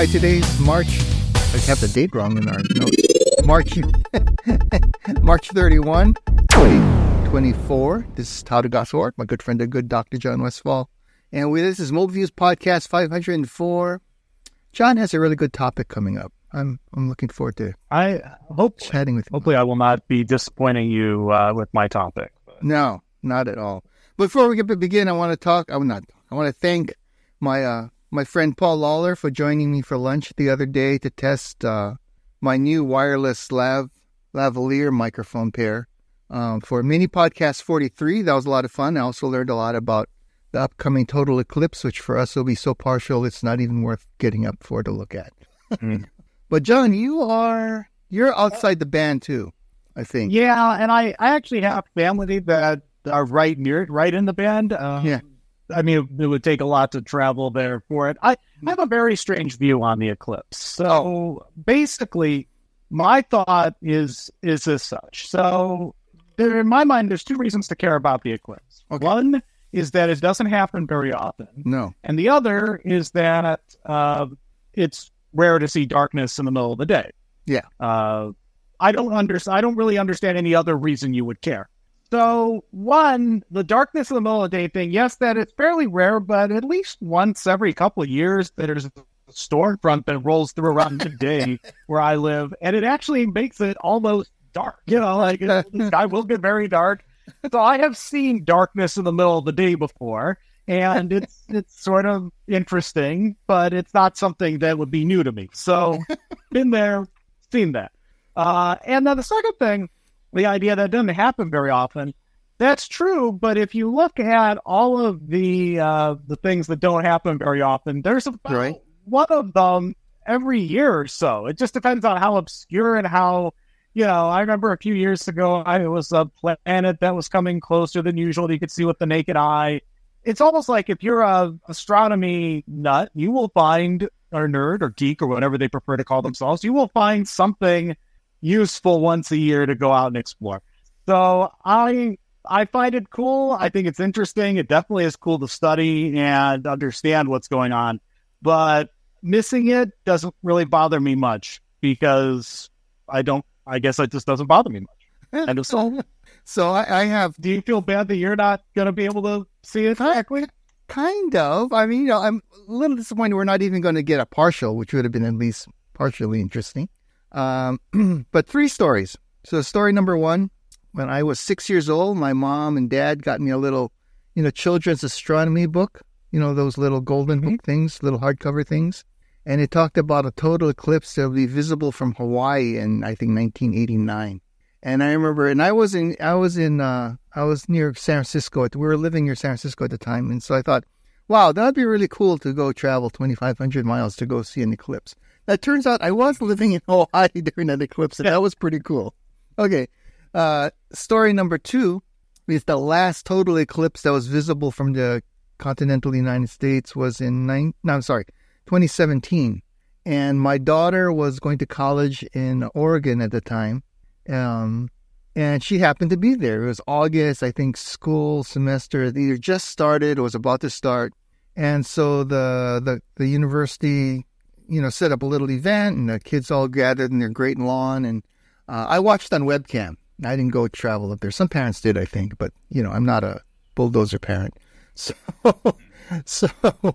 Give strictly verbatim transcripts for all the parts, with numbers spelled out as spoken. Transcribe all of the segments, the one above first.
Hi, today's March, I have the date wrong in our notes. March, March thirty-first, twenty twenty-four. This is How to Gospel Work, my good friend, the good Doctor John Westfall. And we, this is Mobile Views Podcast five hundred four. John has a really good topic coming up. I'm I'm looking forward to I hope chatting with you. Hopefully I will not be disappointing you uh, with my topic. But. No, not at all. Before we get to begin, I want to talk, I, not, I want to thank my uh, my friend Paul Lawler for joining me for lunch the other day to test uh, my new wireless lav lavalier microphone pair um, for Mini Podcast forty-three. That was a lot of fun. I also learned a lot about the upcoming total eclipse, which for us will be so partial it's not even worth getting up for to look at. Mm. But John, you are you're outside the band too, I think. Yeah, and I, I actually have family that are right near it, right in the band. Um, yeah. I mean, it would take a lot to travel there for it. I, I have a very strange view on the eclipse. So basically, my thought is is as such. So there, in my mind, there's two reasons to care about the eclipse. Okay. One is that it doesn't happen very often. No. And the other is that uh, it's rare to see darkness in the middle of the day. Yeah. Uh, I don't understand. I don't really understand any other reason you would care. So, one, the darkness in the middle of the day thing, yes, that it's fairly rare, but at least once every couple of years, there's a storm front that rolls through around midday where I live, and it actually makes it almost dark. You know, like the sky will get very dark. So I have seen darkness in the middle of the day before, and it's it's sort of interesting, but it's not something that would be new to me. So, been there, seen that. Uh, and then the second thing, the idea that doesn't happen very often, that's true. But if you look at all of the uh, the things that don't happen very often, there's about right. one of them every year or so. It just depends on how obscure and how, you know, I remember a few years ago, I, it was a planet that was coming closer than usual that you could see with the naked eye. It's almost like if you're a astronomy nut, you will find, or nerd or geek or whatever they prefer to call themselves, you will find something useful once a year to go out and explore. So I I find it cool. I think it's interesting. It definitely is cool to study and understand what's going on. But missing it doesn't really bother me much because I don't, I guess it just doesn't bother me much. And so, so I, I have... Do you feel bad that you're not going to be able to see it correctly? Kind of. I mean, you know, I'm a little disappointed we're not even going to get a partial, which would have been at least partially interesting. Um, but three stories. So story number one, when I was six years old, my mom and dad got me a little, you know, children's astronomy book, you know, those little golden mm-hmm. book things, little hardcover things. And it talked about a total eclipse that will be visible from Hawaii in, I think, nineteen eighty-nine. And I remember, and I was in, I was in, uh, I was near San Francisco. We were living near San Francisco at the time. And so I thought, wow, that'd be really cool to go travel twenty-five hundred miles to go see an eclipse. It turns out I was living in Hawaii during that eclipse, and that was pretty cool. Okay, uh, story number two is the last total eclipse that was visible from the continental United States was in nine. No, I'm sorry, twenty seventeen, and my daughter was going to college in Oregon at the time, um, and she happened to be there. It was August, I think. School semester either just started or was about to start, and so the the the university, you know, set up a little event, and the kids all gathered in their great lawn, and uh, I watched on webcam. I didn't go travel up there. Some parents did, I think, but, you know, I'm not a bulldozer parent. So, so,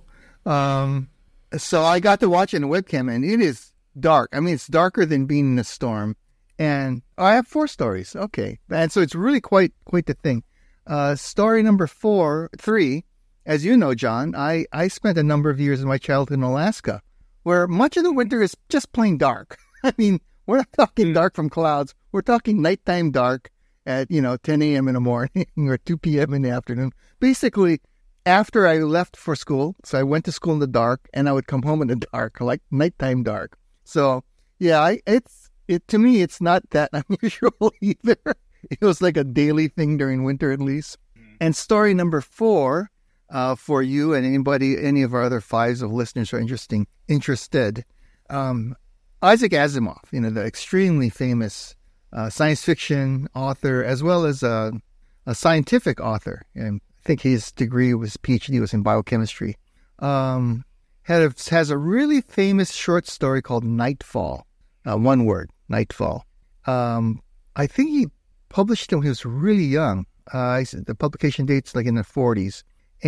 um, so I got to watch it on webcam, and it is dark. I mean, it's darker than being in a storm, and I have four stories. Okay. And so it's really quite, quite the thing. Uh, story number four, three, as you know, John, I, I spent a number of years in my childhood in Alaska, where much of the winter is just plain dark. I mean, we're not talking dark from clouds. We're talking nighttime dark at, you know, ten a.m. in the morning or two p.m. in the afternoon. Basically, after I left for school, so I went to school in the dark, and I would come home in the dark, like nighttime dark. So, yeah, I, it's it to me, it's not that unusual either. It was like a daily thing during winter, at least. And story number four, uh, for you and anybody, any of our other fives of listeners who are interesting, interested, um, Isaac Asimov, you know, the extremely famous uh, science fiction author, as well as a, a scientific author. And I think his degree was PhD was in biochemistry. Um, had a, has a really famous short story called Nightfall. Uh, one word, Nightfall. Um, I think he published it when he was really young. Uh, the publication date's like in the forties.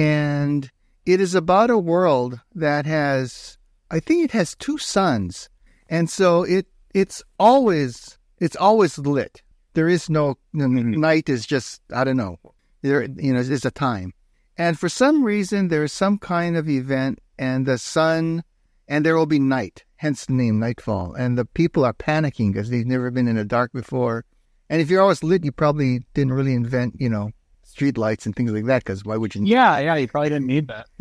And it is about a world that has, I think it has two suns. And so it it's always it's always lit. There is no, mm-hmm. night is just, I don't know, there, you know, it's a time. And for some reason, there is some kind of event and the sun, and there will be night, hence the name Nightfall. And the people are panicking because they've never been in the dark before. And if you're always lit, you probably didn't really invent, you know, street lights and things like that, because why would you? Yeah, yeah, you probably didn't need that.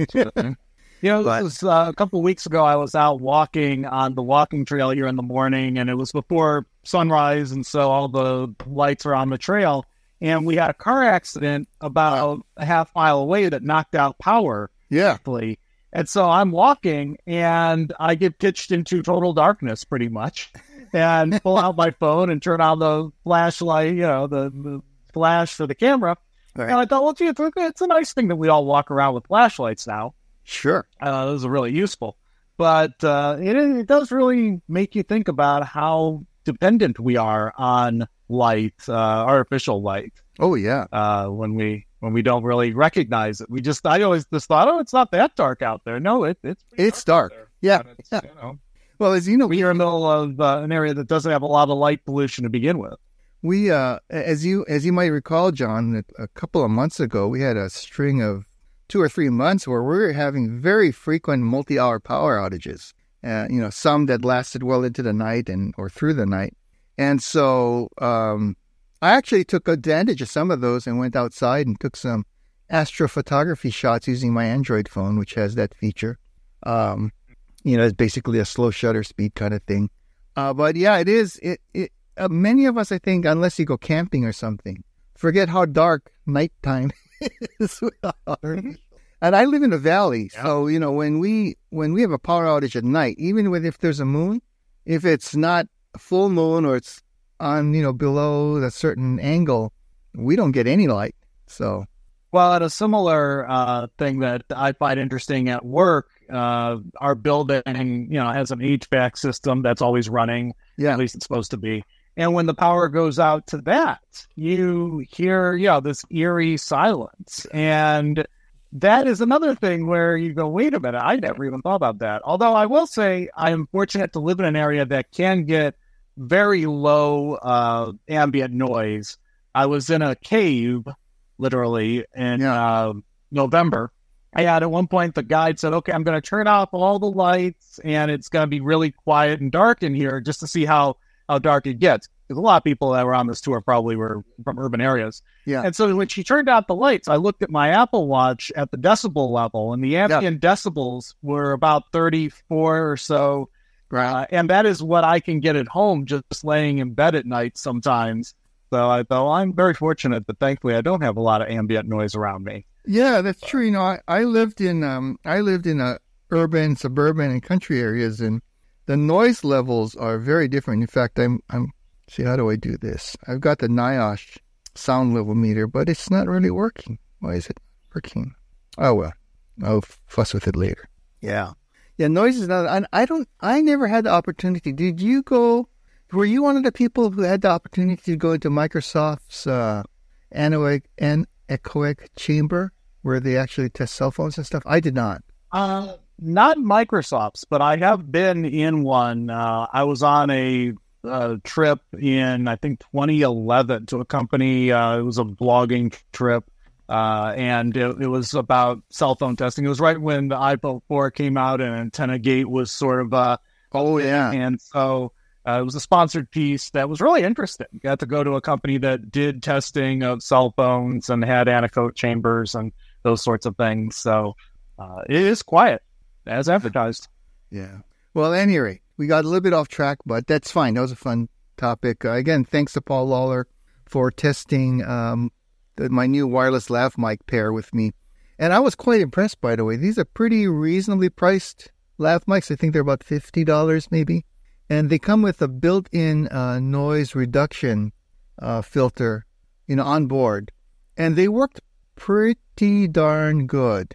You know, but, it was, uh, a couple of weeks ago, I was out walking on the walking trail here in the morning, and it was before sunrise, and so all the lights are on the trail. And we had a car accident about a half mile away that knocked out power. Yeah. Quickly. And so I'm walking, and I get pitched into total darkness, pretty much, and pull out my phone and turn on the flashlight, you know, the, the flash for the camera. Right. And I thought, well, gee, it's, it's a nice thing that we all walk around with flashlights now. Sure. Uh, those are really useful. But uh, it, it does really make you think about how dependent we are on light, uh, artificial light. Oh, yeah. Uh, when we when we don't really recognize it. We just, I always just thought, oh, it's not that dark out there. No, it, it's It's dark. dark. Yeah. It's, yeah. You know, well, as you know, we are in the middle of uh, an area that doesn't have a lot of light pollution to begin with. We, uh, as you as you might recall, John, a couple of months ago, we had a string of two or three months where we were having very frequent multi-hour power outages. Uh, you know, some that lasted well into the night and or through the night. And so um, I actually took advantage of some of those and went outside and took some astrophotography shots using my Android phone, which has that feature. Um, you know, it's basically a slow shutter speed kind of thing. Uh, but yeah, it is. It, it uh, many of us, I think, unless you go camping or something, forget how dark nighttime is. And I live in a valley, yeah. So you know when we when we have a power outage at night, even with if there's a moon, if it's not a full moon or it's on you know below a certain angle, we don't get any light. So, well, at a similar uh, thing that I find interesting at work, uh, our building you know has an H V A C system that's always running. Yeah, at least it's supposed to be. And when the power goes out to that, you hear you know this eerie silence and. That is another thing where you go, wait a minute, I never even thought about that. Although I will say I am fortunate to live in an area that can get very low uh, ambient noise. I was in a cave, literally, in yeah. uh, November. And at one point, the guide said, okay, I'm going to turn off all the lights, and it's going to be really quiet and dark in here just to see how, how dark it gets. Because a lot of people that were on this tour probably were from urban areas. Yeah. And so when she turned out the lights, I looked at my Apple Watch at the decibel level, and the ambient yeah. decibels were about thirty-four or so. Right. Uh, and that is what I can get at home just laying in bed at night sometimes. So I thought, well, I'm very fortunate that thankfully I don't have a lot of ambient noise around me. Yeah, that's true. You know, I, I lived in um I lived in a urban, suburban, and country areas, and the noise levels are very different. In fact, I'm I'm see, how do I do this? I've got the NIOSH sound level meter, but it's not really working. Why is it working? Oh, well, I'll fuss with it later. Yeah. Yeah, noise is not, and I don't, I never had the opportunity. Did you go, were you one of the people who had the opportunity to go into Microsoft's uh, anechoic, anechoic chamber where they actually test cell phones and stuff? I did not. Uh, not Microsoft's, but I have been in one. Uh, I was on a Uh, trip in I think twenty eleven to a company. Uh, it was a blogging trip, uh, and it, it was about cell phone testing. It was right when the iPhone four came out and Antenna Gate was sort of uh, oh yeah, and so uh, it was a sponsored piece that was really interesting. Got to go to a company that did testing of cell phones and had anechoic chambers and those sorts of things. So uh, it is quiet as advertised. Yeah. Well, at any rate, we got a little bit off track, but that's fine. That was a fun topic. Uh, again, thanks to Paul Lawler for testing um, the, my new wireless lav mic pair with me. And I was quite impressed, by the way. These are pretty reasonably priced lav mics. I think they're about fifty dollars maybe. And they come with a built-in uh, noise reduction uh, filter, you know, on board. And they worked pretty darn good.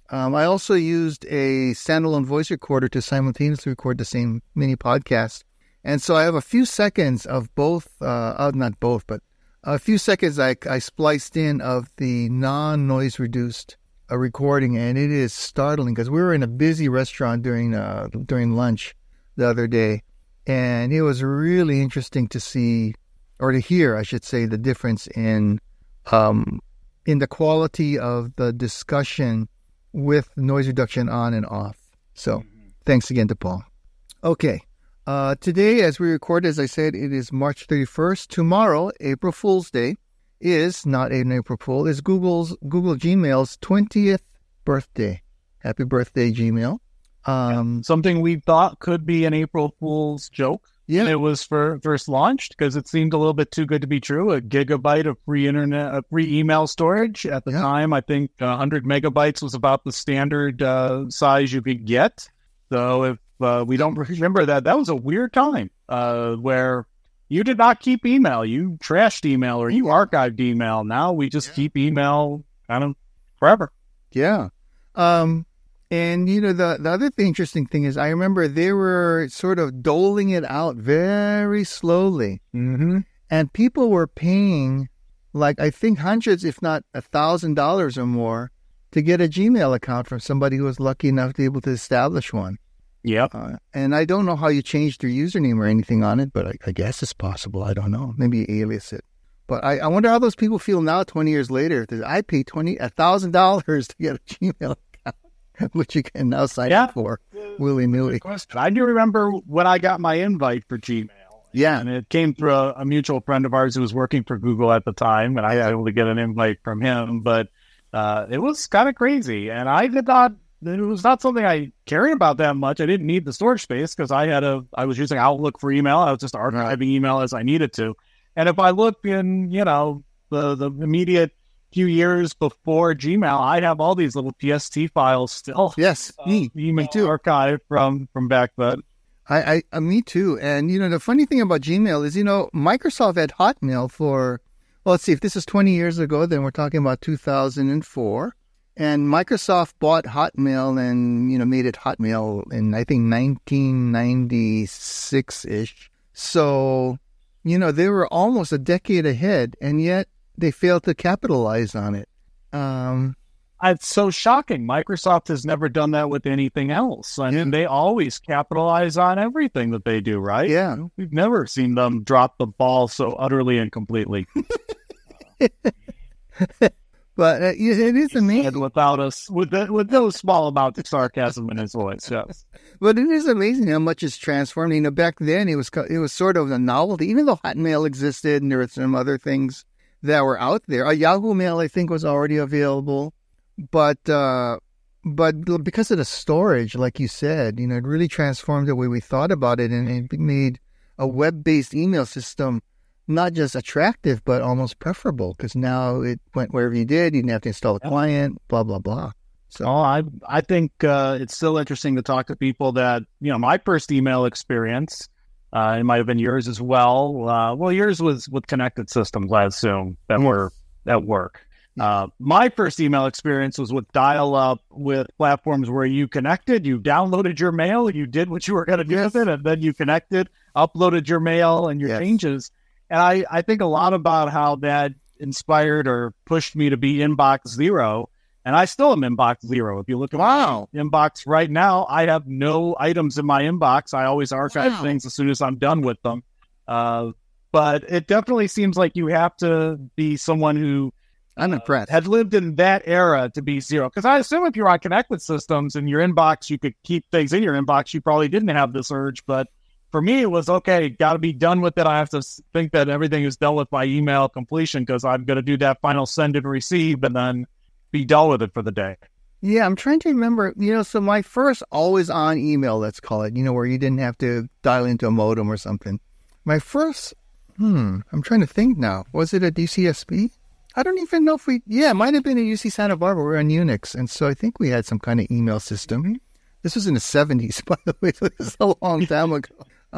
Um, I also used a standalone voice recorder to simultaneously record the same mini podcast. And so I have a few seconds of both, uh, uh, not both, but a few seconds I, I spliced in of the non-noise reduced uh, recording. And it is startling because we were in a busy restaurant during uh, during lunch the other day. And it was really interesting to see, or to hear, I should say, the difference in um, in the quality of the discussion with noise reduction on and off. So thanks again to Paul. Okay. Uh, today, as we record, as I said, it is March thirty-first. Tomorrow, April Fool's Day, is not an April Fool, is Google's Google Gmail's twentieth birthday. Happy birthday, Gmail. Um, Something we thought could be an April Fool's joke. Yeah. When it was for, first launched because it seemed a little bit too good to be true. A gigabyte of free internet, uh, free email storage at the Yeah. time. I think uh, one hundred megabytes was about the standard uh, size you could get. So if uh, we don't remember that, that was a weird time uh, where you did not keep email. You trashed email or you archived email. Now we just Yeah. keep email kind of forever. Yeah. Um, and, you know, the, the other thing, interesting thing is I remember they were sort of doling it out very slowly. Mm-hmm. And people were paying, like, I think hundreds, if not a thousand dollars or more to get a Gmail account from somebody who was lucky enough to be able to establish one. Yep. Uh, and I don't know how you changed your username or anything on it, but I, I guess it's possible. I don't know. Maybe alias it. But I, I wonder how those people feel now, twenty years later. That I paid twenty a thousand dollars to get a Gmail account, which you can now sign Yeah. up for willy nilly. Question. I do remember when I got my invite for Gmail. Yeah, And it came through a, a mutual friend of ours who was working for Google at the time, and I was able to get an invite from him. But uh, it was kind of crazy, and I did not. It was not something I cared about that much. I didn't need the storage space because I had a. I was using Outlook for email. I was just archiving email as I needed to. And if I look in, you know, the the immediate few years before Gmail, I have all these little P S T files still. yes, uh, me, email me too. archive from from back then. I, I, uh, me too. And, you know, the funny thing about Gmail is, you know, Microsoft had Hotmail for, well, let's see, if this is twenty years ago, then we're talking about two thousand four. And Microsoft bought Hotmail and, you know, made it Hotmail in, I think, nineteen ninety-six-ish. So, you know, they were almost a decade ahead, and yet they failed to capitalize on it. Um, It's so shocking. Microsoft has never done that with anything else. I mean, they always capitalize on everything that they do, right? yeah. We've never seen them drop the ball so utterly and completely. But uh, it is amazing. And without us, with the, with no small amount of sarcasm in his voice, yes. But it is amazing how much it's transformed. You know, back then it was it was sort of a novelty, even though Hotmail existed and there were some other things that were out there. A Yahoo Mail, I think, was already available, but uh, but because of the storage, like you said, you know, it really transformed the way we thought about it, and it made a web-based email system not just attractive, but almost preferable, because now it went wherever you did. You didn't have to install a client, blah, blah, blah. So Oh, I I think uh, it's still interesting to talk to people that, you know, my first email experience, uh, it might have been yours as well. Uh, well, yours was with connected systems, I assume, that were at work. Uh, my first email experience was with dial-up, with platforms where you connected, you downloaded your mail, you did what you were going to do Yes. with it, and then you connected, uploaded your mail and your Yes. changes. And I, I think a lot about how that inspired or pushed me to be inbox zero. And I still am inbox zero. If you look at Wow. my inbox right now, I have no items in my inbox. I always archive Wow. things as soon as I'm done with them. Uh, but it definitely seems like you have to be someone who I'm impressed. had lived in that era to be zero. Because I assume if you're on connected systems in your inbox, you could keep things in your inbox. You probably didn't have this urge. But for me, it was, okay, got to be done with it. I have to s- think that everything is done with my email completion because I'm going to do that final send and receive and then be done with it for the day. Yeah, I'm trying to remember, you know, so my first always on email, let's call it, you know, where you didn't have to dial into a modem or something. My first, hmm, I'm trying to think now. Was it a D C S P? I don't even know if we, yeah, it might have been a U C Santa Barbara. We're on Unix. And so I think we had some kind of email system. This was in the seventies, by the way, so this is a long time ago.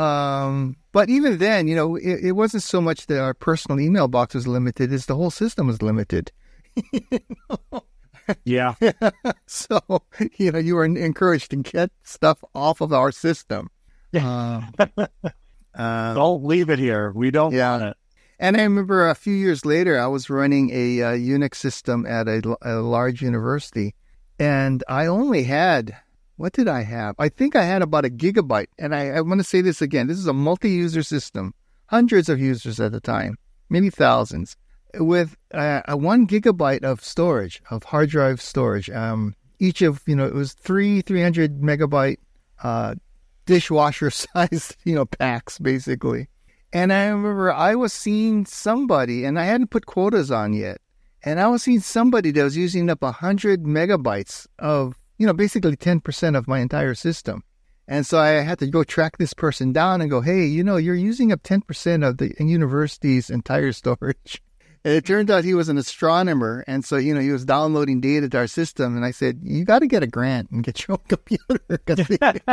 Um, but even then, you know, it, it wasn't so much that our personal email box was limited as the whole system was limited. You know? Yeah. So, you know, you were encouraged to get stuff off of our system. Yeah. Uh, uh, Don't leave it here. We don't Yeah. want it. and I remember a few years later, I was running a uh, Unix system at a, a large university, and I only had, what did I have? I think I had about a gigabyte. And I, I want to say this again. This is a multi-user system, hundreds of users at the time, maybe thousands, with uh, a one gigabyte of storage, of hard drive storage. Um, each of, you know, it was three three hundred megabyte uh, dishwasher sized, you know, packs, basically. And I remember I was seeing somebody, and I hadn't put quotas on yet, and I was seeing somebody that was using up one hundred megabytes of, you know, basically ten percent of my entire system. And so I had to go track this person down and go, hey, you know, you're using up ten percent of the university's entire storage. And it turned out he was an astronomer. And so, you know, he was downloading data to our system. And I said, you got to get a grant and get your own computer. 'Cause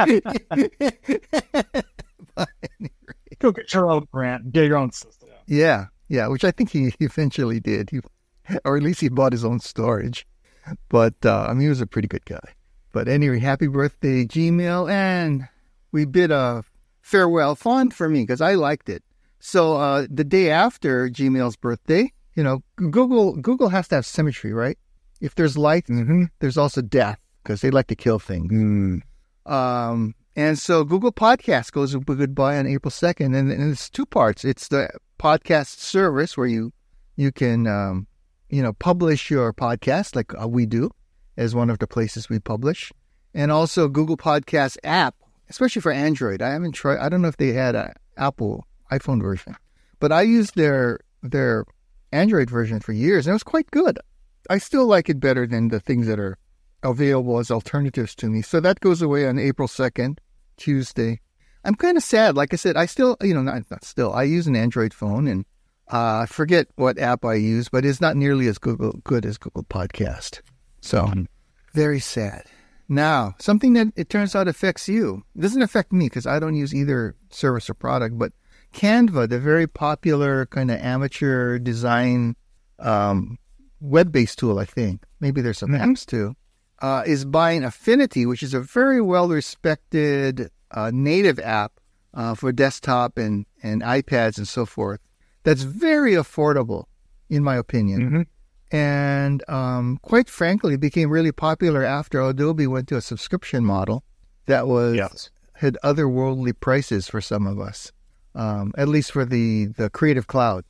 but anyway. Go get your own grant, get your own system. Yeah, yeah, which I think he eventually did. He, or at least he bought his own storage. But, uh, I mean, he was a pretty good guy. But anyway, happy birthday, Gmail. And we bid a farewell font for me because I liked it. So uh, the day after Gmail's birthday, you know, Google Google has to have symmetry, right? If there's light, mm-hmm, there's also death because they like to kill things. Mm. Um, and so Google Podcast goes goodbye on April second. And, and it's two parts. It's the podcast service where you, you can, um, you know, publish your podcast like uh, we do as one of the places we publish. And also Google Podcast app, especially for Android. I haven't tried, I don't know if they had an Apple iPhone version, but I used their their Android version for years, and it was quite good. I still like it better than the things that are available as alternatives to me. So that goes away on April second, Tuesday. I'm kind of sad. Like I said, I still, you know, not, not still, I use an Android phone, and uh, I forget what app I use, but it's not nearly as Google, good as Google Podcast. So, mm-hmm. Very sad. Now, something that it turns out affects you. It doesn't affect me because I don't use either service or product, but Canva, the very popular kind of amateur design um, web-based tool, I think, maybe there's some apps too, uh, is buying Affinity, which is a very well-respected uh, native app uh, for desktop and, and iPads and so forth. That's very affordable, in my opinion. Mm-hmm. And um, quite frankly, it became really popular after Adobe went to a subscription model that was yes. had otherworldly prices for some of us. Um, at least for the, the Creative Cloud.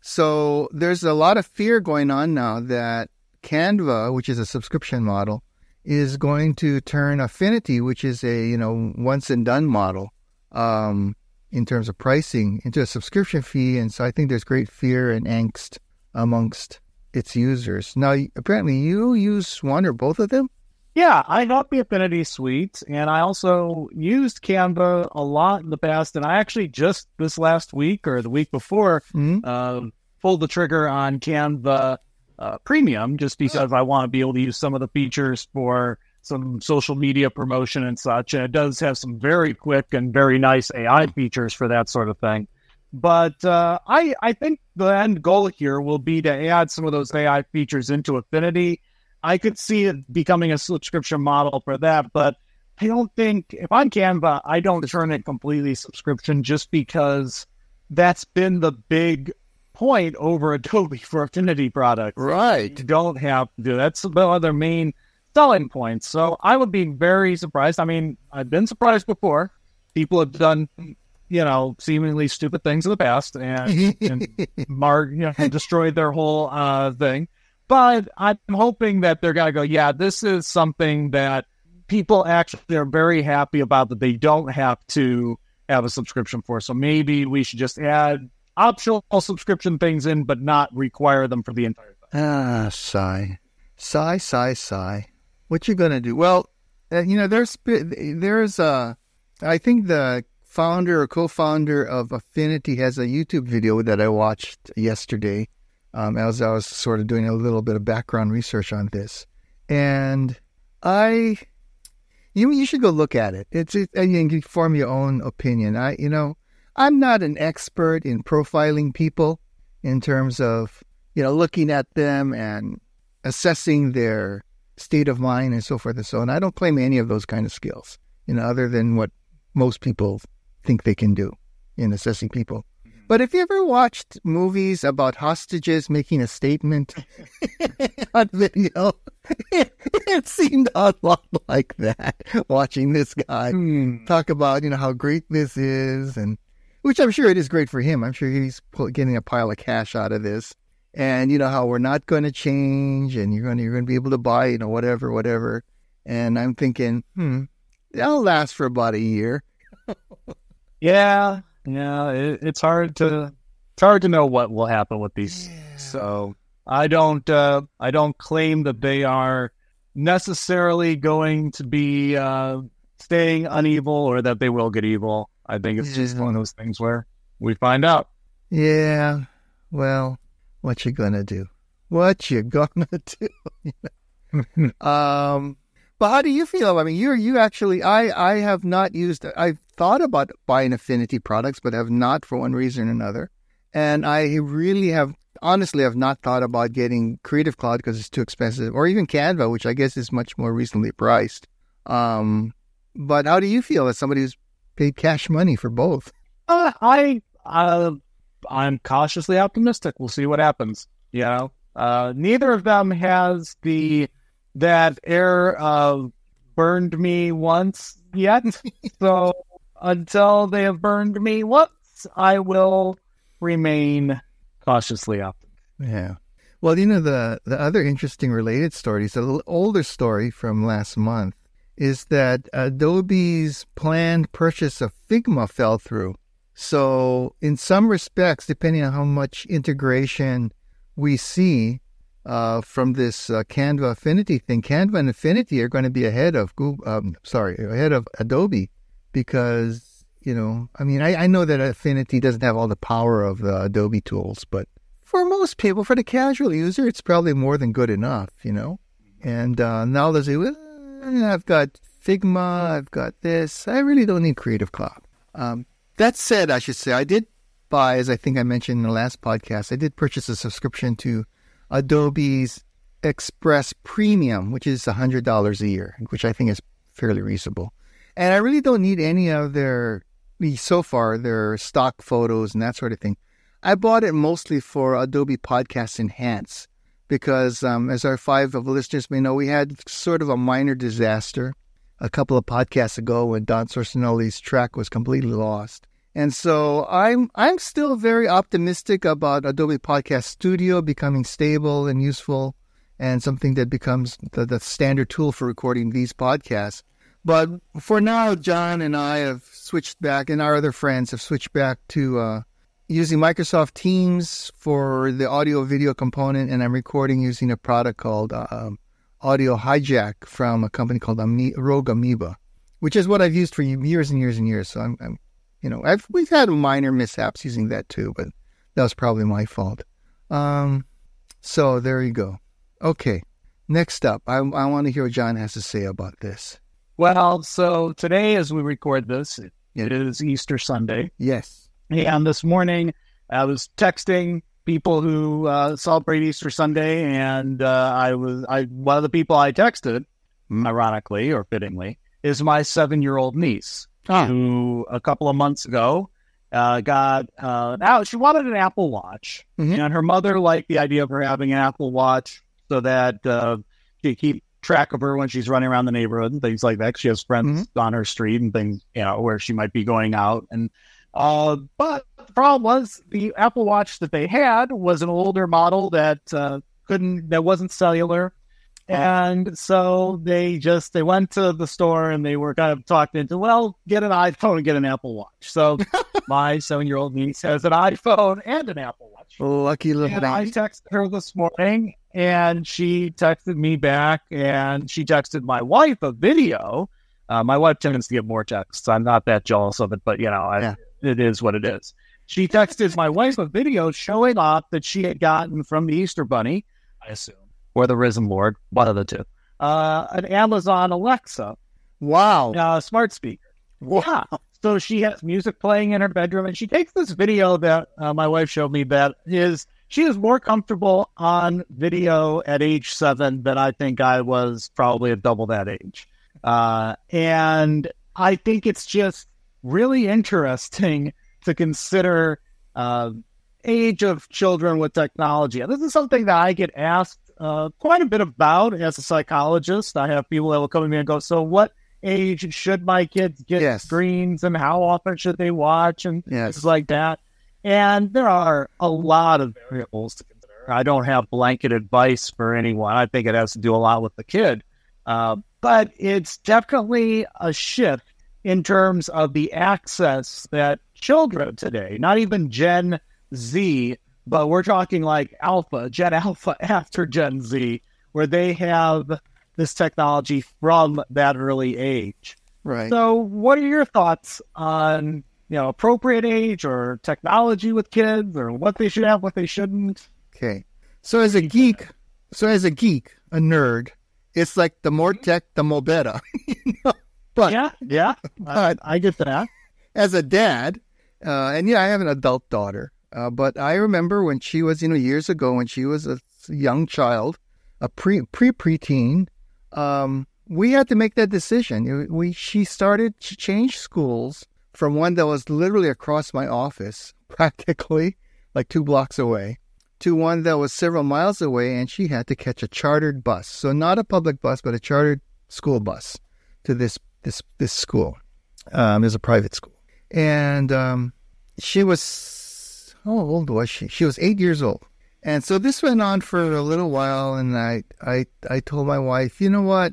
So there's a lot of fear going on now that Canva, which is a subscription model, is going to turn Affinity, which is a, you know, once and done model um, in terms of pricing, into a subscription fee. And so I think there's great fear and angst amongst its users. Now, apparently you use one or both of them? Yeah, I got the Affinity Suite, and I also used Canva a lot in the past, and I actually just this last week or the week before mm-hmm. uh, pulled the trigger on Canva uh, Premium just because I want to be able to use some of the features for some social media promotion and such, and it does have some very quick and very nice A I features for that sort of thing. But uh, I, I think the end goal here will be to add some of those A I features into Affinity. I could see it becoming a subscription model for that, but I don't think, if I'm Canva, I don't turn it completely subscription just because that's been the big point over Adobe for Affinity products. Right. You don't have to do that. That's the other main selling points. So I would be very surprised. I mean, I've been surprised before. People have done, you know, seemingly stupid things in the past and, and mar- you know, destroyed their whole uh, thing. But I'm hoping that they're going to go, yeah, this is something that people actually are very happy about that they don't have to have a subscription for. So maybe we should just add optional subscription things in, but not require them for the entire thing. Ah, sigh. Sigh, sigh, sigh. What you going to do? Well, uh, you know, there's, there's uh, I think the founder or co-founder of Affinity has a YouTube video that I watched yesterday. Um, as I was sort of doing a little bit of background research on this. And I, you you should go look at it. It's it, and you can form your own opinion. I, you know, I'm not an expert in profiling people in terms of, you know, looking at them and assessing their state of mind and so forth and so on. I don't claim any of those kind of skills, you know, other than what most people think they can do in assessing people. But if you ever watched movies about hostages making a statement on video, it, it seemed a lot like that, watching this guy Hmm. talk about, you know, how great this is, and which I'm sure it is great for him. I'm sure he's pull- getting a pile of cash out of this. And, you know, how we're not going to change, and you're going to, you're going to be able to buy, you know, whatever, whatever. And I'm thinking, hmm, that'll last for about a year. Yeah, yeah. It, it's hard to it's hard to know what will happen with these. Yeah. So I don't uh, I don't claim that they are necessarily going to be uh, staying unevil or that they will get evil. I think it's just Yeah. one of those things where we find out. Yeah, well, what you gonna do? What you gonna do? Um, but how do you feel? I mean, you you actually, I I have not used. I've thought about buying Affinity products, but have not for one reason or another. And I really have, honestly, have not thought about getting Creative Cloud because it's too expensive, or even Canva, which I guess is much more reasonably priced. Um, but how do you feel as somebody who's paid cash money for both? Uh, I uh, I'm cautiously optimistic. We'll see what happens. You know, uh, neither of them has the that air of burned me once yet. So until they have burned me once, I will remain cautiously optimistic. Yeah. Well, you know, the, the other interesting related story is a little older story from last month is that Adobe's planned purchase of Figma fell through. So in some respects, depending on how much integration we see uh, from this uh, Canva Affinity thing, Canva and Affinity are going to be ahead of Google, um, sorry, ahead of Adobe because, you know, I mean, I, I know that Affinity doesn't have all the power of the Adobe tools, but for most people, for the casual user, it's probably more than good enough, you know? And uh, now they say, well, I've got Figma, I've got this. I really don't need Creative Cloud. Um, that said, I should say, I did buy, as I think I mentioned in the last podcast, I did purchase a subscription to Adobe's Express Premium, which is one hundred dollars a year, which I think is fairly reasonable. And I really don't need any of their, so far, their stock photos and that sort of thing. I bought it mostly for Adobe Podcast Enhance because, um, as our five of the listeners may know, we had sort of a minor disaster a couple of podcasts ago when Don Sorcinelli's track was completely lost. And so I'm I'm still very optimistic about Adobe Podcast Studio becoming stable and useful and something that becomes the, the standard tool for recording these podcasts. But for now, John and I have switched back, and our other friends have switched back to uh, using Microsoft Teams for the audio-video component, and I'm recording using a product called uh, um, Audio Hijack from a company called Ami- Rogue Amoeba, which is what I've used for years and years and years. So I'm, I'm you know, I've we've had minor mishaps using that too, but that was probably my fault. Um, so there you go. Okay, next up, I, I want to hear what John has to say about this. Well, so today, as we record this, it Yeah. is Easter Sunday. Yes. And this morning, I was texting people who uh, celebrate Easter Sunday, and uh, I was I one of the people I texted, Mm. ironically or fittingly, is my seven-year-old niece, Ah. who a couple of months ago uh, got uh, now she wanted an Apple Watch, Mhm. and her mother liked the idea of her having an Apple Watch so that uh, she could keep track of her when she's running around the neighborhood and things like that. She has friends on her street and things, you know, where she might be going out. And uh, but the problem was the Apple Watch that they had was an older model that uh, couldn't, that wasn't cellular. And so they just, they went to the store and they were kind of talked into, well, get an iPhone and get an Apple Watch. So my seven-year-old niece has an iPhone and an Apple Watch. Lucky little And I baby. texted her this morning, and she texted me back, and she texted my wife a video. Uh, my wife tends to get more texts. I'm not that jealous of it, but, you know, I, Yeah. it is what it is. She texted my wife a video showing off that she had gotten from the Easter Bunny, I assume, or the Risen Lord, one of the two, uh, an Amazon Alexa Wow. uh, smart speaker. Wow. So she has music playing in her bedroom, and she takes this video that uh, my wife showed me that is she is more comfortable on video at age seven than I think I was probably at double that age. Uh, and I think it's just really interesting to consider uh, age of children with technology. And this is something that I get asked uh, quite a bit about as a psychologist. I have people that will come to me and go, so what age should my kids get yes. screens and how often should they watch and yes. things like that? And there are a lot of variables to consider. I don't have blanket advice for anyone. I think it has to do a lot with the kid. Uh, but it's definitely a shift in terms of the access that children today, not even Gen Z, but we're talking like Alpha, Gen Alpha after Gen Z, where they have this technology from that early age. Right. So what are your thoughts on, you know, appropriate age or technology with kids or what they should have, what they shouldn't? Okay. So as a geek, so as a geek, a nerd, it's like the more tech, the more better. you know? But yeah, yeah, I, I get that. As a dad, uh, and yeah, I have an adult daughter, uh, but I remember when she was, you know, years ago when she was a young child, a pre pre preteen, um, we had to make that decision. We she started she changed schools from one that was literally across my office, practically like two blocks away, to one that was several miles away, and she had to catch a chartered bus. So not a public bus, but a chartered school bus to this this this school. Um, it was a private school. And um, she was, how old was she? She was eight years old. And so this went on for a little while, and I I, I told my wife, you know what?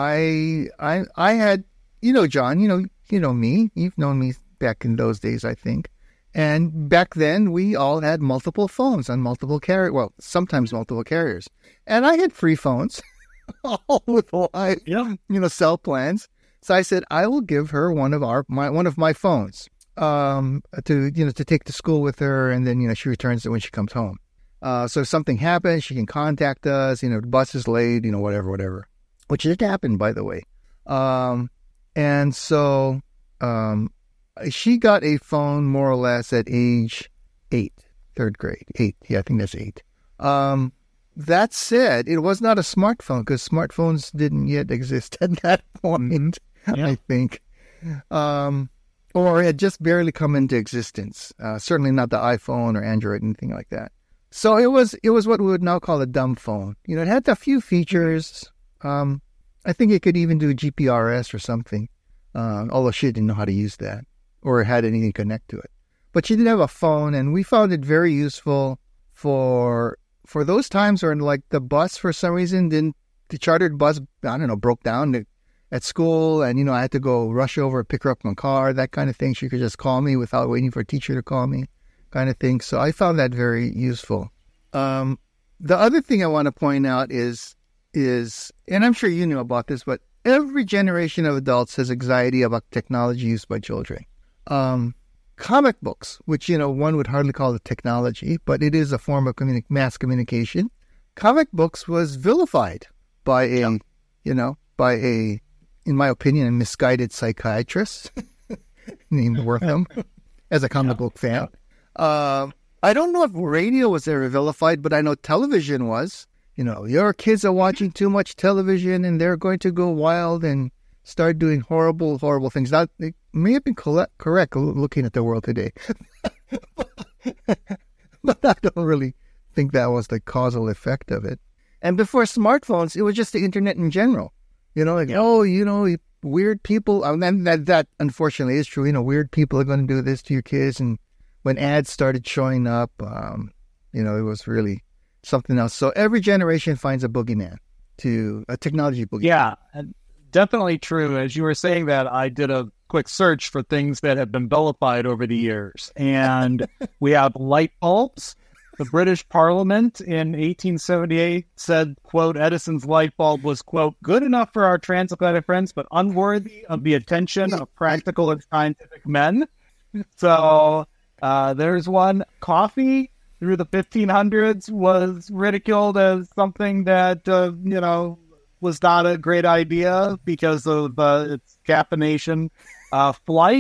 I I I had, you know, John, you know, you know me. You've known me back in those days, I think. And back then, we all had multiple phones on multiple carriers. Well, sometimes multiple carriers. And I had free phones, all with live, Yeah. you know, cell plans. So I said, I will give her one of our my one of my phones um, to you know to take to school with her, and then you know she returns it when she comes home. Uh, so if something happens, she can contact us. You know, the bus is late. You know, whatever, whatever. Which did happen, by the way. Um, and so um, she got a phone more or less at age eight, third grade, eight. Yeah, I think that's eight. Um, that said, it was not a smartphone because smartphones didn't yet exist at that point. Yeah. I think, um, or it had just barely come into existence. Uh, certainly not the iPhone or Android, anything like that. So it was it was what we would now call a dumb phone. You know, it had a few features. Um, I think it could even do G P R S or something, uh, although she didn't know how to use that or had anything to connect to it. But she did have a phone, and we found it very useful for for those times when, like, the bus for some reason didn't, the chartered bus, I don't know, broke down at school, and, you know, I had to go rush over, pick her up in my car, that kind of thing. She could just call me without waiting for a teacher to call me, kind of thing. So I found that very useful. Um, the other thing I want to point out is, is, and I'm sure you know about this, but every generation of adults has anxiety about technology used by children. Um, comic books, which, you know, one would hardly call it technology, but it is a form of communi- mass communication. Comic books was vilified by a, yeah. you know, by a, in my opinion, a misguided psychiatrist named Wortham, as a comic yeah. book fan. Yeah. Uh, I don't know if radio was ever vilified, but I know television was. You know, your kids are watching too much television and they're going to go wild and start doing horrible, horrible things. That it may have been correct, correct looking at the world today. But I don't really think that was the causal effect of it. And before smartphones, it was just the internet in general. You know, like, yeah. oh, you know, weird people. I mean, that, that unfortunately is true. You know, weird people are going to do this to your kids. And when ads started showing up, um, you know, it was really something else. So every generation finds a boogeyman, to a technology boogeyman. Yeah, definitely true. As you were saying that, I did a quick search for things that have been vilified over the years. And we have light bulbs. The British Parliament in eighteen seventy-eight said, quote, Edison's light bulb was, quote, good enough for our transatlantic friends, but unworthy of the attention of practical and scientific men. So uh, there's one. Coffee through the fifteen hundreds was ridiculed as something that, uh, you know, was not a great idea because of uh, its caffeination. Uh, flight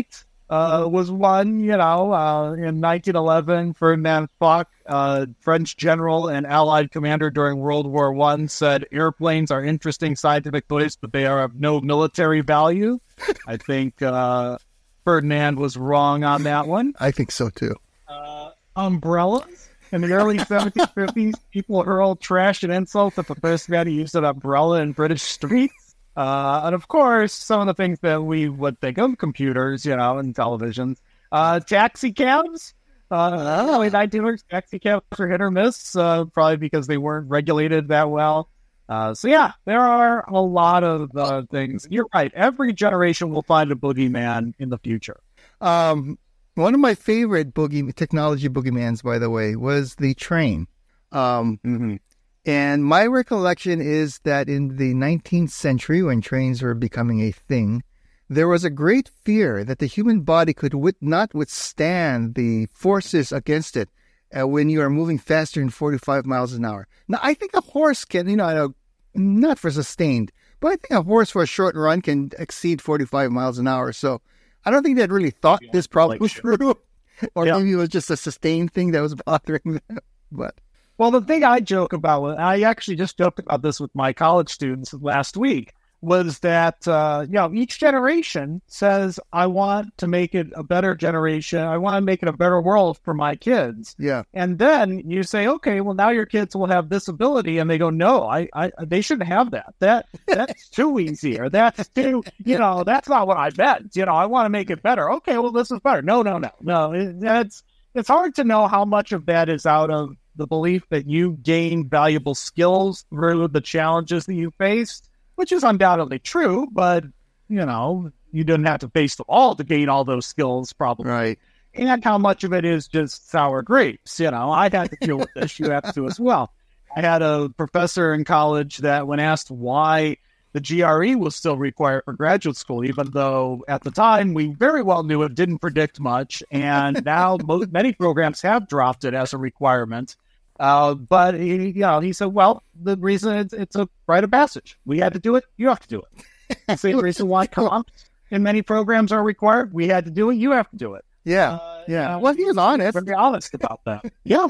uh, was one, you know, uh, in nineteen eleven, Ferdinand Foch, uh, French general and Allied commander during World War One, said airplanes are interesting scientific toys, but they are of no military value. I think uh, Ferdinand was wrong on that one. I think so, too. Uh, umbrellas. In the early seventeen fifties, people hurled trash and insults at the first man who used an umbrella in British streets. Uh, and of course, some of the things that we would think of, computers, you know, and televisions. Uh, taxi cabs. Uh, early nineteen taxi cabs are hit or miss, uh, probably because they weren't regulated that well. Uh, so yeah, there are a lot of uh, things. You're right. Every generation will find a boogeyman in the future. Um, one of my favorite boogie technology boogeymans, by the way, was the train. Um, Mm-hmm. And my recollection is that in the nineteenth century, when trains were becoming a thing, there was a great fear that the human body could wit- not withstand the forces against it uh, when you are moving faster than forty-five miles an hour. Now, I think a horse can, you know, I know, not for sustained, but I think a horse for a short run can exceed forty-five miles an hour. So I don't think they'd really thought Yeah, this problem like through, or Yeah. maybe it was just a sustained thing that was bothering them. But Well, the thing I joke about, I actually just joked about this with my college students last week, was that, uh, you know, each generation says, I want to make it a better generation. I want to make it a better world for my kids. yeah, And then you say, okay, well, now your kids will have this ability. And they go, no, I, I they shouldn't have that. That That's too easy, or that's too, you know, that's not what I meant. You know, I want to make it better. Okay, well, this is better. No, no, no, no. It, that's, it's hard to know how much of that is out of the belief that you gain valuable skills through the challenges that you faced, which is undoubtedly true, but, you know, you didn't have to face them all to gain all those skills, probably. right. And how much of it is just sour grapes. You know, I had to deal with this. You have to as well. I had a professor in college that, when asked why the G R E was still required for graduate school, even though at the time we very well knew it didn't predict much, and now most, many programs have dropped it as a requirement. Uh, but he, you know, he said, "Well, the reason it's, it's a rite of passage. We had to do it. You have to do it. Same reason why comps in many programs are required. We had to do it. You have to do it." Yeah, Uh, yeah. uh, Well, he was honest. Very honest about that. Yeah.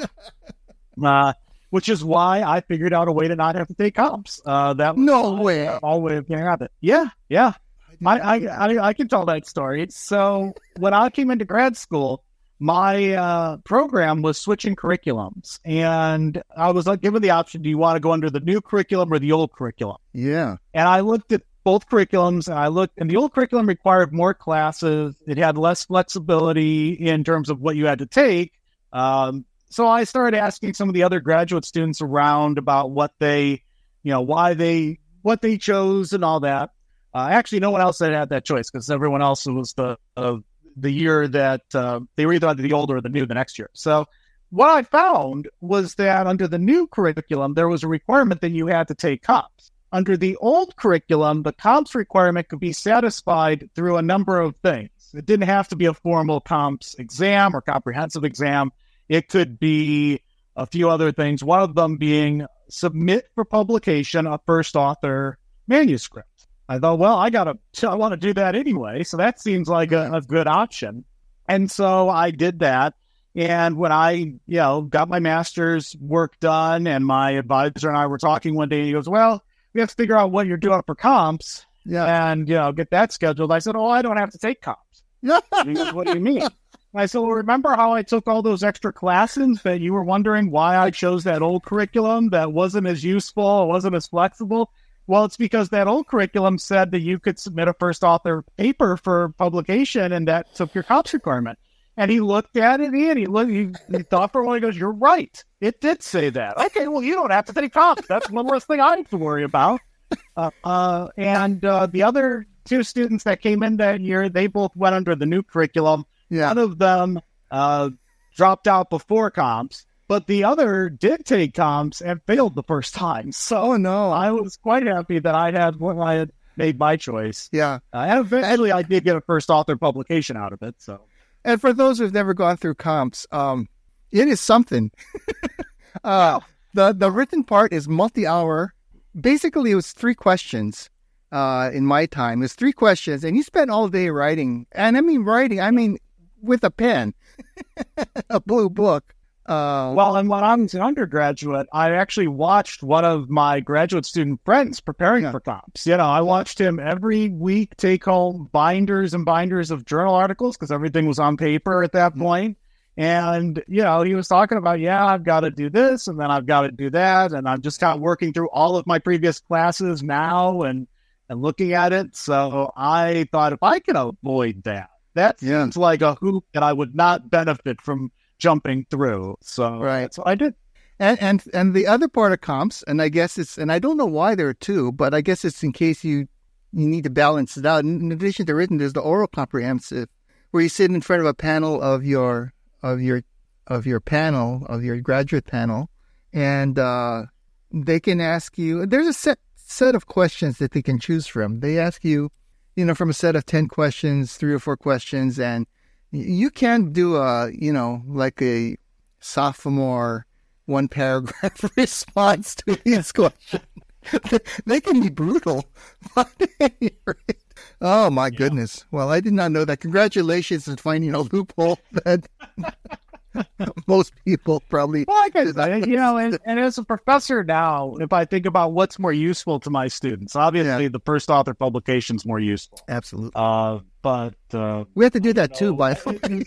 Uh, which is why I figured out a way to not have to take comps. Uh, that was No my, way. uh, all way of getting out of it. Yeah, yeah. I, I, I, I can tell that story. So when I came into grad school, my uh, program was switching curriculums, and I was like, given the option: do you want to go under the new curriculum or the old curriculum? Yeah, And I looked at both curriculums, and I looked, and the old curriculum required more classes. It had less flexibility in terms of what you had to take. Um, so I started asking some of the other graduate students around about what they, you know, why they, what they chose and all that. Uh, actually, no one else had had that choice, because everyone else was the uh, the year that uh, they were either under the old or the new the next year. So what I found was that under the new curriculum, there was a requirement that you had to take comps. Under the old curriculum, the comps requirement could be satisfied through a number of things. It didn't have to be a formal comps exam or comprehensive exam. It could be a few other things, one of them being submit for publication a first author manuscript. I thought, well, I gotta, I want to do that anyway, so that seems like a, a good option. And so I did that. And when I, you know, got my master's work done, and my advisor and I were talking one day, and he goes, well, we have to figure out what you're doing for comps yeah. and, you know, get that scheduled. I said, oh, I don't have to take comps. And he goes, what do you mean? I said, well, remember how I took all those extra classes that you were wondering why I chose that old curriculum that wasn't as useful, wasn't as flexible? Well, it's because that old curriculum said that you could submit a first author paper for publication, and that took your comps requirement. And he looked at it, and he looked, he, he thought for a while, he goes, you're right. It did say that. Okay, well, you don't have to take comps. That's one less thing I have to worry about. Uh, uh, and uh, the other two students that came in that year, they both went under the new curriculum. Yeah. One of them uh, dropped out before comps, but the other did take comps and failed the first time. So Oh, no. I was quite happy that I had when I had made my choice. Yeah. Uh, and eventually I did get a first author publication out of it. So, And for those who've never gone through comps, um, it is something. uh, the, the written part is multi-hour. Basically, it was three questions. uh, in my time. It's three questions, and you spent all day writing. And I mean writing, I mean with a pen, a blue book. Uh, well, and when I was an undergraduate, I actually watched one of my graduate student friends preparing Yeah. for comps. You know, I watched him every week take home binders and binders of journal articles because everything was on paper at that point. And, you know, he was talking about, yeah, I've got to do this and then I've got to do that. And I'm just kind of working through all of my previous classes now and, and looking at it. So I thought if I could avoid that, that Yeah. seems like a hoop that I would not benefit from jumping through. So Right. that's what I did. And, and and the other part of comps, and I guess it's, and I don't know why there are two, but I guess it's in case you you need to balance it out. In addition to written, there's the oral comprehensive, where you sit in front of a panel of your of your of your panel of your graduate panel, and uh, they can ask you. There's a set set of questions that they can choose from. They ask you, you know, from a set of ten questions, three or four questions, and you can't do a, you know, like a sophomore one paragraph response to these questions. They can be brutal. Oh my goodness. Well, I did not know that. Congratulations on finding a loophole that most people probably. Well, like I said, you know, and, and as a professor now, if I think about what's more useful to my students, obviously Yeah. the first author publication is more useful. Absolutely. Uh, but uh, We have to do that too, know, by the way.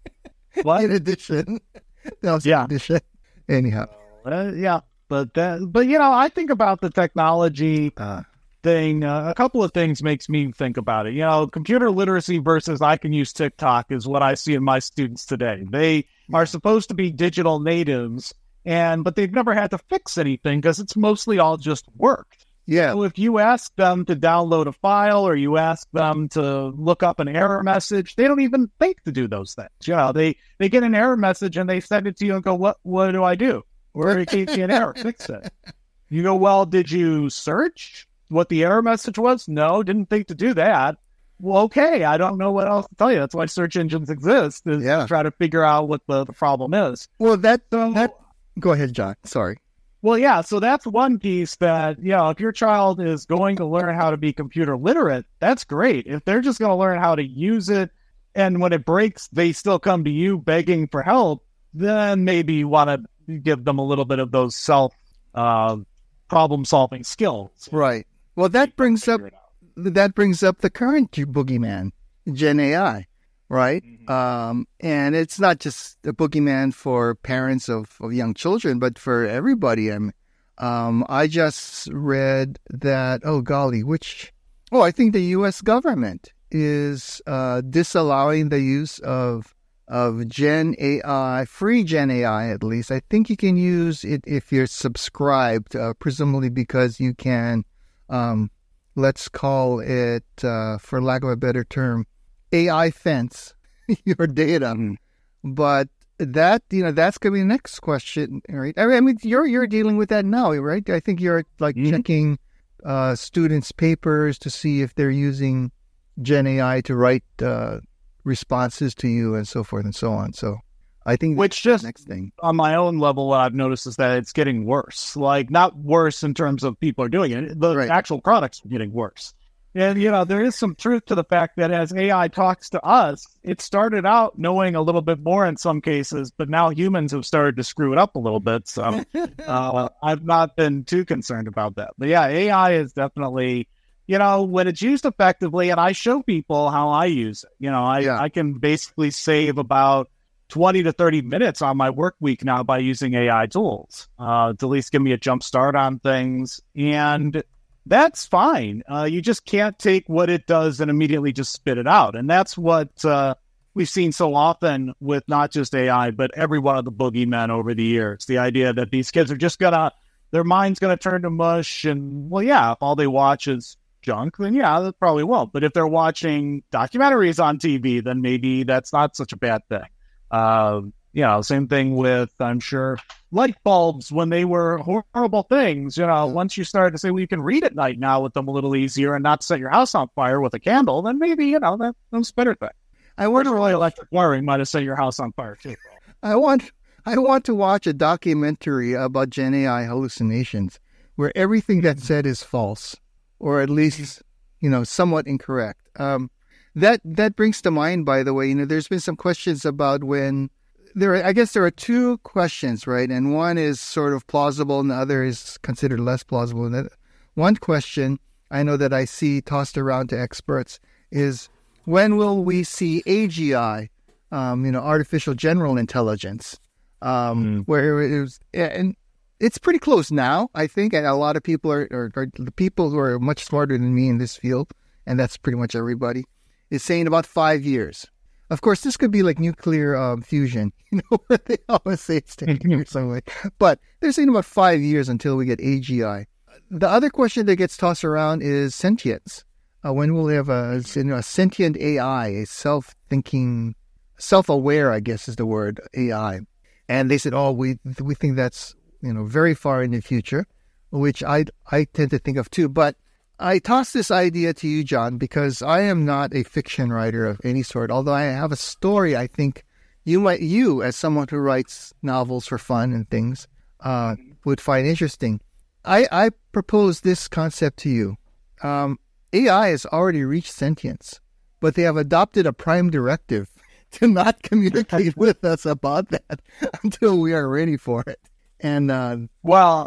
what? In addition. That was Yeah. in addition. Anyhow. Uh, yeah, but that, but you know, I think about the technology Uh, thing. Uh, a couple of things makes me think about it. You know, computer literacy versus I can use TikTok is what I see in my students today. They are supposed to be digital natives, and but they've never had to fix anything because it's mostly all just worked. yeah. So if you ask them to download a file or you ask them to look up an error message, they don't even think to do those things. You know, they, they get an error message and they send it to you and go, what, what do I do? Where it can't see an error, fix it. You go, well, did you search what the error message was? No, didn't think to do that. Well, okay, I don't know what else to tell you. That's why search engines exist, is Yeah. to try to figure out what the, the problem is. Well, that, So, that, go ahead, John. Sorry. well, yeah, so that's one piece that, you know, if your child is going to learn how to be computer literate, that's great. If they're just going to learn how to use it, and when it breaks, they still come to you begging for help, then maybe you want to give them a little bit of those self uh, problem-solving skills. Right. Well, that brings up Figure it out. that brings up the current boogeyman, Gen A I, right? Mhm. Um, and it's not just a boogeyman for parents of, of young children, but for everybody. I'm, um, I just read that, oh, golly, which, oh, I think the U S government is uh, disallowing the use of of Gen A I, free Gen A I at least. I think you can use it if you're subscribed, uh, presumably because you can, um, let's call it, uh, for lack of a better term, A I fence your data. Mhm. But that, you know, that's going to be the next question, right? I mean, I mean, you're you're dealing with that now, right? I think you're like Mhm. checking uh, students' papers to see if they're using Gen A I to write uh, responses to you and so forth and so on. So I think Which that's just the next thing. on my own level, what I've noticed is that it's getting worse. Like, not worse in terms of people are doing it. The Right. actual products are getting worse. And, you know, there is some truth to the fact that as A I talks to us, it started out knowing a little bit more in some cases, but now humans have started to screw it up a little bit. So uh, I've not been too concerned about that. But yeah, A I is definitely, you know, when it's used effectively, and I show people how I use it. You know, I, Yeah. I can basically save about twenty to thirty minutes on my work week now by using A I tools uh, to at least give me a jump start on things. And that's fine. Uh, you just can't take what it does and immediately just spit it out. And that's what uh, we've seen so often with not just A I, but every one of the boogeymen over the years. The idea that these kids are just going to, their mind's going to turn to mush. And, well, yeah, if all they watch is junk, then yeah, that probably won't. But if they're watching documentaries on T V, then maybe that's not such a bad thing. Uh, you know, same thing with, I'm sure, light bulbs when they were horrible things. You know, once you start to say, well, you can read at night now with them a little easier and not set your house on fire with a candle, then maybe, you know, that, that's a better thing. I Or want to really electric wiring might have set your house on fire too. I want I want to watch a documentary about Gen A I hallucinations where everything that's said is false, or at least you know, somewhat incorrect. Um, that that brings to mind, by the way, you know, there's been some questions about when there. Are, I guess there are two questions, right? And one is sort of plausible, and the other is considered less plausible. And that one question I know that I see tossed around to experts is, when will we see A G I, um, you know, artificial general intelligence, um, mm. where it was, and it's pretty close now, I think, and a lot of people are, are, are the people who are much smarter than me in this field, and that's pretty much everybody, is saying about five years. Of course, this could be like nuclear um, fusion, you know, where they always say it's taking years someway. But they're saying about five years until we get A G I. The other question that gets tossed around is sentience. Uh, when will we have a, you know, a sentient A I, a self-thinking, self-aware, I guess is the word, A I? And they said, oh, we we think that's, you know, very far in the future, which I I tend to think of too. But I toss this idea to you, John, because I am not a fiction writer of any sort. Although I have a story, I think you might, you as someone who writes novels for fun and things, uh, would find interesting. I I propose this concept to you. Um, A I has already reached sentience, but they have adopted a prime directive to not communicate with us about that until we are ready for it. And uh, well,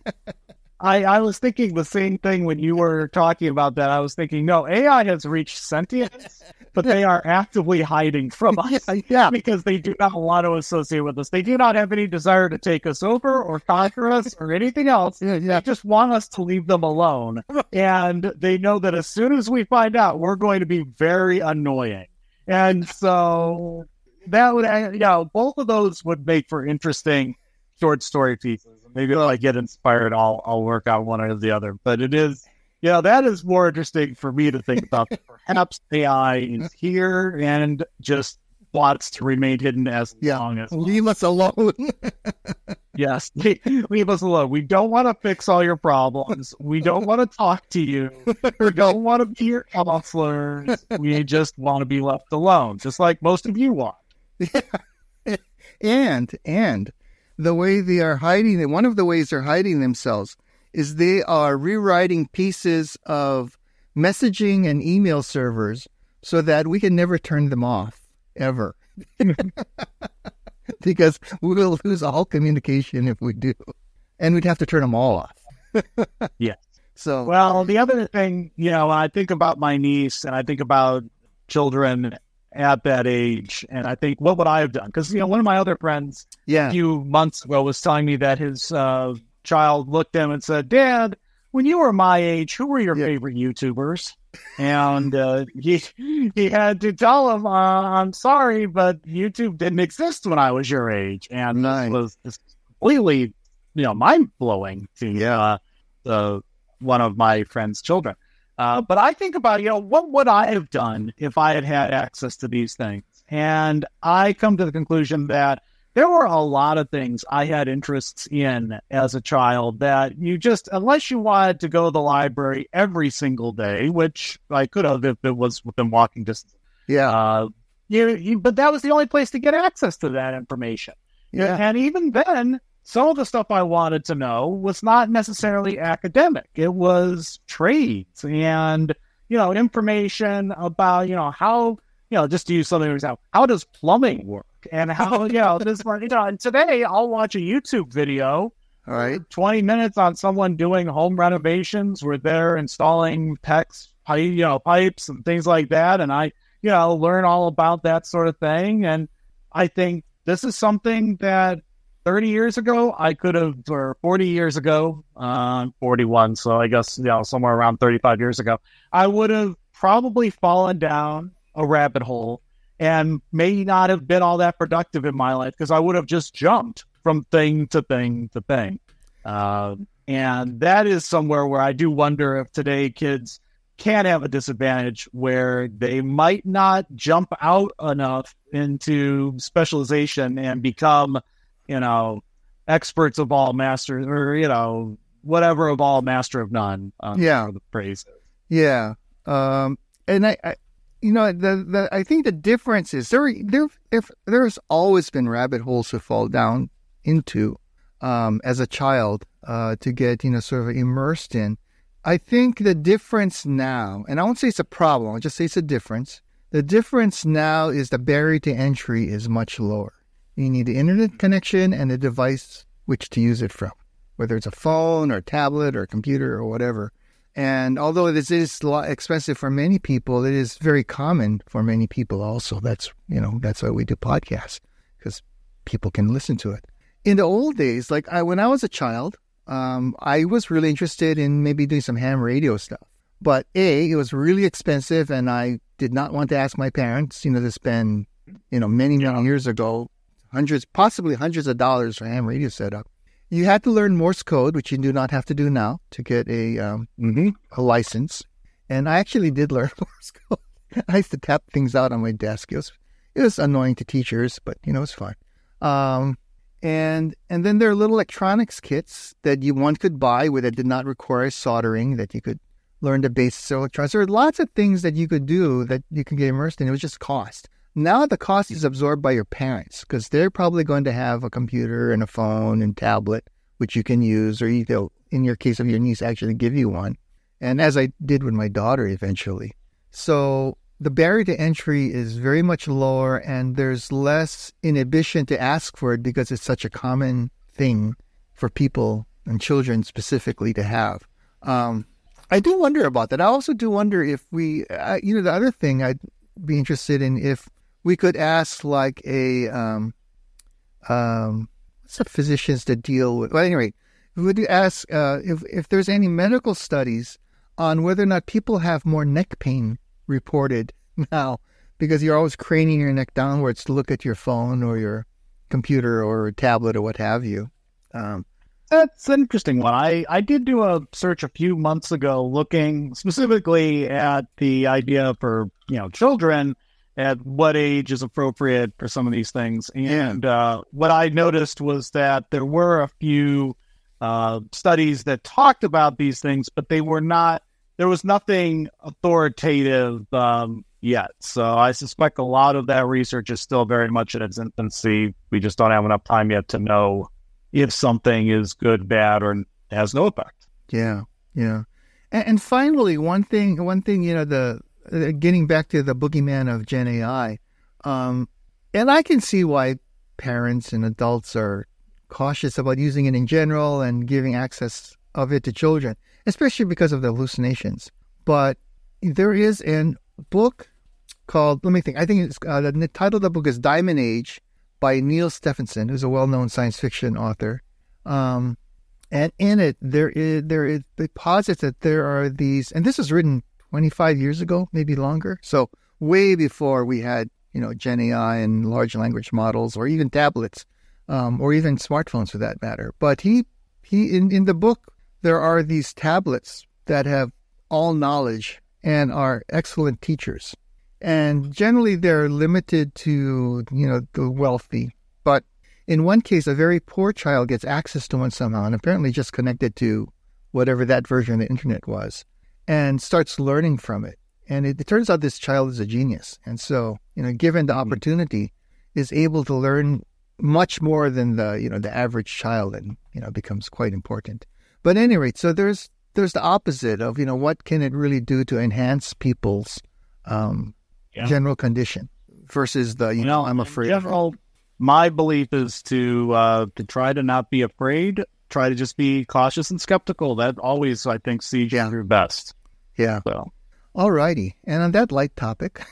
I I was thinking the same thing when you were talking about that. I was thinking, no, A I has reached sentience, but they are actively hiding from us yeah, yeah. because they do not want to associate with us. They do not have any desire to take us over or conquer us or anything else. Yeah, yeah. They just want us to leave them alone. And they know that as soon as we find out, we're going to be very annoying. And so that would, you know, both of those would make for interesting short story pieces. Maybe if I get inspired, I'll I'll work on one or the other. But it is, yeah, that is more interesting for me to think about. Perhaps A I is here and just wants to remain hidden as yeah. long as leave us alone. Yes, leave us alone. We don't want to fix all your problems. We don't want to talk to you. We don't want to be your counselors. We just want to be left alone, just like most of you want. Yeah. And and. The way they are hiding, one of the ways they're hiding themselves is they are rewriting pieces of messaging and email servers so that we can never turn them off, ever. Because we will lose all communication if we do. And we'd have to turn them all off. Yes. So, well, the other thing, you know, I think about my niece and I think about children at that age, and I think, what would I have done? Because, you know, one of my other friends yeah. a few months ago was telling me that his uh, child looked at him and said, Dad, when you were my age, who were your yeah. favorite YouTubers? And uh, he he had to tell him, uh, I'm sorry, but YouTube didn't exist when I was your age. And nice. this was this completely, you know, mind-blowing to yeah. uh, uh, one of my friend's children. Uh, but I think about, you know, what would I have done if I had had access to these things? And I come to the conclusion that there were a lot of things I had interests in as a child that you just, unless you wanted to go to the library every single day, which I could have if it was within walking distance. Yeah. Uh, you, you, but that was the only place to get access to that information. Yeah. And even then, some of the stuff I wanted to know was not necessarily academic. It was trades and, you know, information about, you know, how, you know, just to use something example, how does plumbing work? And how, you know, this, you know, and today I'll watch a YouTube video, all right, twenty minutes on someone doing home renovations where they're installing PEX, you know, pipes and things like that. And I, you know, learn all about that sort of thing. And I think this is something that thirty years ago, I could have, or forty years ago, uh, forty-one, so I guess, you know, somewhere around thirty-five years ago, I would have probably fallen down a rabbit hole and may not have been all that productive in my life because I would have just jumped from thing to thing to thing. Uh, and that is somewhere where I do wonder if today kids can have a disadvantage where they might not jump out enough into specialization and become, you know, experts of all masters, or, you know, whatever of all, master of none. Um, yeah. For the praise. Yeah. Um, and I, I, you know, the, the, I think the difference is there, there, if there's always been rabbit holes to fall down into, um, as a child, uh, to get, you know, sort of immersed in, I think the difference now, and I won't say it's a problem, I'll just say it's a difference. The difference now is the barrier to entry is much lower. You need the internet connection and a device which to use it from, whether it's a phone or a tablet or a computer or whatever. And although this is a lot expensive for many people, it is very common for many people also. That's, you know, that's why we do podcasts, because people can listen to it. In the old days, like I, when I was a child, um, I was really interested in maybe doing some ham radio stuff. But A, it was really expensive, and I did not want to ask my parents, you know, to spend, you know, many, many years ago, hundreds, possibly hundreds of dollars for ham radio setup. You had to learn Morse code, which you do not have to do now to get a um, Mm-hmm. a license. And I actually did learn Morse code. I used to tap things out on my desk. It was it was annoying to teachers, but you know, it's fine. Um, and and then there are little electronics kits that you one could buy where that did not require soldering, that you could learn the basics of electronics. There are lots of things that you could do that you could get immersed in. It was just cost. Now the cost is absorbed by your parents because they're probably going to have a computer and a phone and tablet, which you can use, or you know, in your case of your niece, actually give you one. And as I did with my daughter eventually. So the barrier to entry is very much lower, and there's less inhibition to ask for it because it's such a common thing for people and children specifically to have. Um, I do wonder about that. I also do wonder if we, uh, you know, the other thing I'd be interested in if we could ask like a, um, um, what's the physicians that deal with, well, anyway, we would ask uh, if, if there's any medical studies on whether or not people have more neck pain reported now because you're always craning your neck downwards to look at your phone or your computer or tablet or what have you. Um, That's an interesting one. I, I did do a search a few months ago looking specifically at the idea for, you know, children at what age is appropriate for some of these things. And uh, what I noticed was that there were a few uh, studies that talked about these things, but they were not, there was nothing authoritative um, yet. So I suspect a lot of that research is still very much in its infancy. We just don't have enough time yet to know if something is good, bad, or has no effect. Yeah, yeah. And, and finally, one thing, one thing, you know, the uh, getting back to the boogeyman of Gen A I, um, and I can see why parents and adults are cautious about using it in general and giving access of it to children, especially because of the hallucinations. But there is a book called, let me think, I think it's, uh, the title of the book is Diamond Age by Neil Stephenson, who's a well-known science fiction author. Um, and in it, there is, there is, it posits that there are these, and this was written twenty-five years ago, maybe longer. So way before we had, you know, Gen A I and large language models or even tablets, um, or even smartphones for that matter. But he, he, in, in the book, there are these tablets that have all knowledge and are excellent teachers. And generally they're limited to, you know, the wealthy. But in one case, a very poor child gets access to one somehow and apparently just connected to whatever that version of the internet was and starts learning from it. And it, it turns out this child is a genius. And so, you know, given the opportunity, is able to learn much more than the, you know, the average child, and, you know, becomes quite important. But at any rate, so there's, there's the opposite of, you know, what can it really do to enhance people's, um, Yeah. general condition versus the, you, you know, know, I'm afraid. In general, my belief is to uh, to try to not be afraid, try to just be cautious and skeptical. That always, I think, sees yeah. you through best. Yeah. So, all righty. And on that light topic,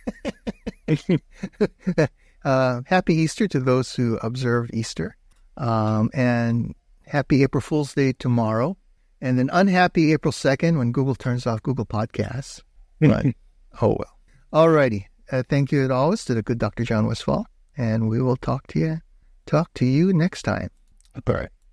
uh, happy Easter to those who observe Easter. Um, and happy April Fool's Day tomorrow. And then unhappy April second when Google turns off Google Podcasts. But, oh well. All righty. Uh, thank you as always to the good Doctor John Westfall, and we will talk to you, talk to you next time. All right.